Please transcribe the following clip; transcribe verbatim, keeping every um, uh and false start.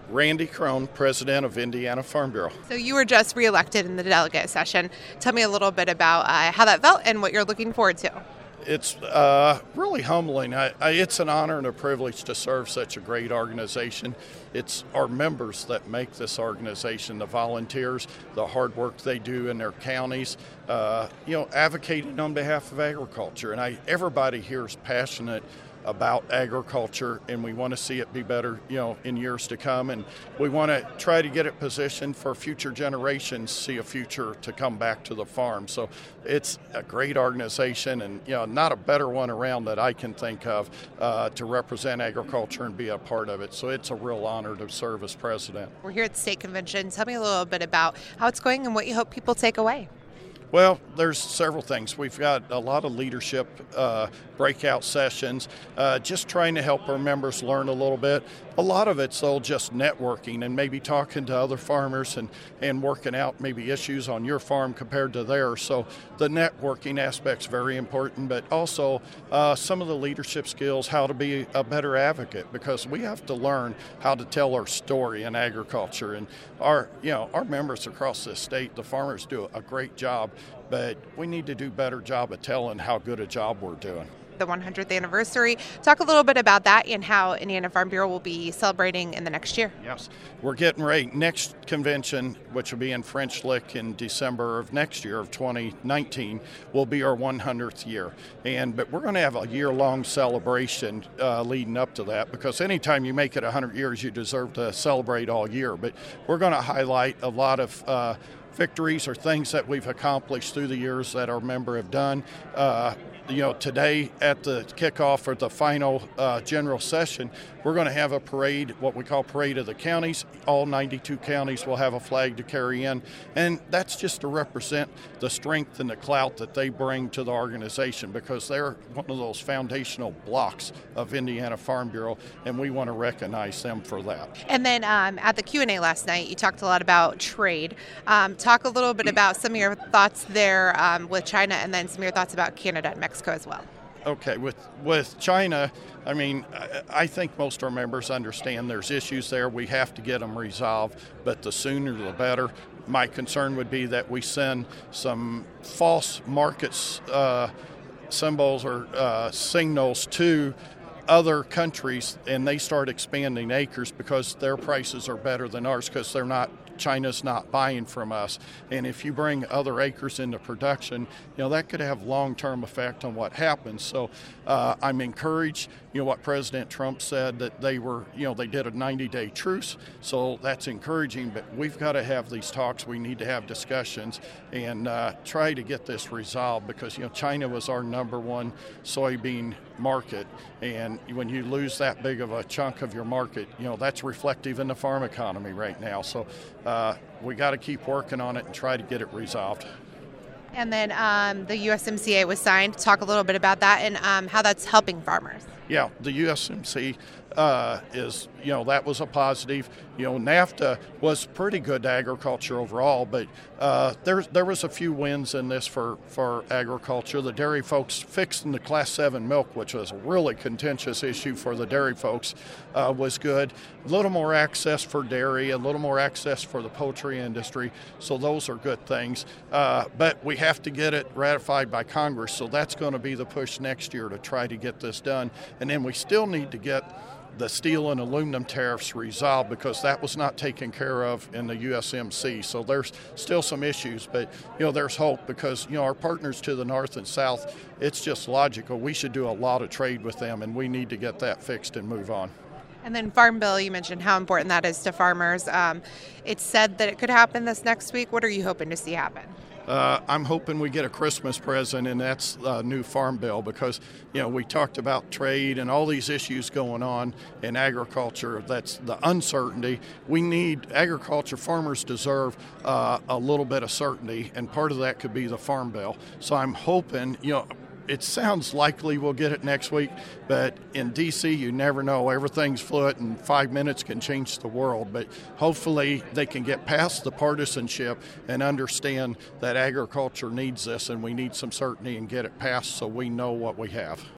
Randy Crone, president of Indiana Farm Bureau. So you were just reelected in the delegate session. Tell me a little bit about uh, how that felt and what you're looking forward to. It's uh, really humbling. I, I, it's an honor and a privilege to serve such a great organization. It's our members that make this organization, the volunteers, the hard work they do in their counties, uh, you know, advocating on behalf of agriculture. And I, everybody here is passionate about agriculture, and we want to see it be better, you know, in years to come. And we want to try to get it positioned for future generations, see a future to come back to the farm. So it's a great organization, and, you know, not a better one around that I can think of uh, to represent agriculture and be a part of it. So it's a real honor to serve as president. We're here at the state convention. Tell me a little bit about how it's going and what you hope people take away. Well, there's several things. We've got a lot of leadership uh, breakout sessions, uh, just trying to help our members learn a little bit. A lot of it's, though, just networking and maybe talking to other farmers and, and working out maybe issues on your farm compared to theirs. So the networking aspect's very important, but also uh, some of the leadership skills, how to be a better advocate, because we have to learn how to tell our story in agriculture. And our, you know, our members across this state, the farmers, do a great job, but we need to do a better job of telling how good a job we're doing. The one hundredth anniversary. Talk a little bit about that and how Indiana Farm Bureau will be celebrating in the next year. Yes, we're getting ready. Next convention, which will be in French Lick in December of next year of twenty nineteen, will be our one hundredth year. And but we're going to have a year-long celebration uh, leading up to that, because anytime you make it one hundred years, you deserve to celebrate all year. But we're going to highlight a lot of uh, victories or things that we've accomplished through the years that our member have done. Uh, you know, today at the kickoff or the final uh, general session, we're going to have a parade, what we call Parade of the Counties. All ninety-two counties will have a flag to carry in, and that's just to represent the strength and the clout that they bring to the organization, because they're one of those foundational blocks of Indiana Farm Bureau, and we want to recognize them for that. And then um, at the Q and A last night, you talked a lot about trade. Um, talk a little bit about some of your thoughts there um, with China, and then some of your thoughts about Canada and Mexico as well. Okay, with with China, I mean, I think most of our members understand there's issues there. We have to get them resolved, but the sooner the better. My concern would be that we send some false markets uh, symbols or uh, signals to other countries, and they start expanding acres because their prices are better than ours, because they're not China's not buying from us. And if you bring other acres into production, you know, that could have long-term effect on what happens. So uh, I'm encouraged, you know, what President Trump said, that they were, you know, they did a ninety-day truce. So that's encouraging, but we've got to have these talks. We need to have discussions and uh, try to get this resolved, because, you know, China was our number one soybean market. And when you lose that big of a chunk of your market, you know, that's reflective in the farm economy right now. So uh, we got to keep working on it and try to get it resolved. And then um, the U S M C A was signed. Talk a little bit about that and um, how that's helping farmers. Yeah, the U S M C uh, is, you know, that was a positive. You know, NAFTA was pretty good to agriculture overall, but uh, there, there was a few wins in this for, for agriculture. The dairy folks fixing the Class seven milk, which was a really contentious issue for the dairy folks, uh, was good. A little more access for dairy, a little more access for the poultry industry, so those are good things. Uh, but we have to get it ratified by Congress, so that's going to be the push next year to try to get this done. And then we still need to get the steel and aluminum tariffs resolved, because that was not taken care of in the U S M C. So there's still some issues, but, you know, there's hope, because, you know, our partners to the north and south, it's just logical. We should do a lot of trade with them, and we need to get that fixed and move on. And then Farm Bill, you mentioned how important that is to farmers. Um, it's said that it could happen this next week. What are you hoping to see happen? Uh, I'm hoping we get a Christmas present, and that's a new Farm Bill, because, you know, we talked about trade and all these issues going on in agriculture. That's the uncertainty. We need agriculture. Farmers deserve uh, a little bit of certainty, and part of that could be the Farm Bill. So I'm hoping, you know, it sounds likely we'll get it next week, but in D C you never know. Everything's fluid, and five minutes can change the world. But hopefully they can get past the partisanship and understand that agriculture needs this, and we need some certainty and get it passed so we know what we have.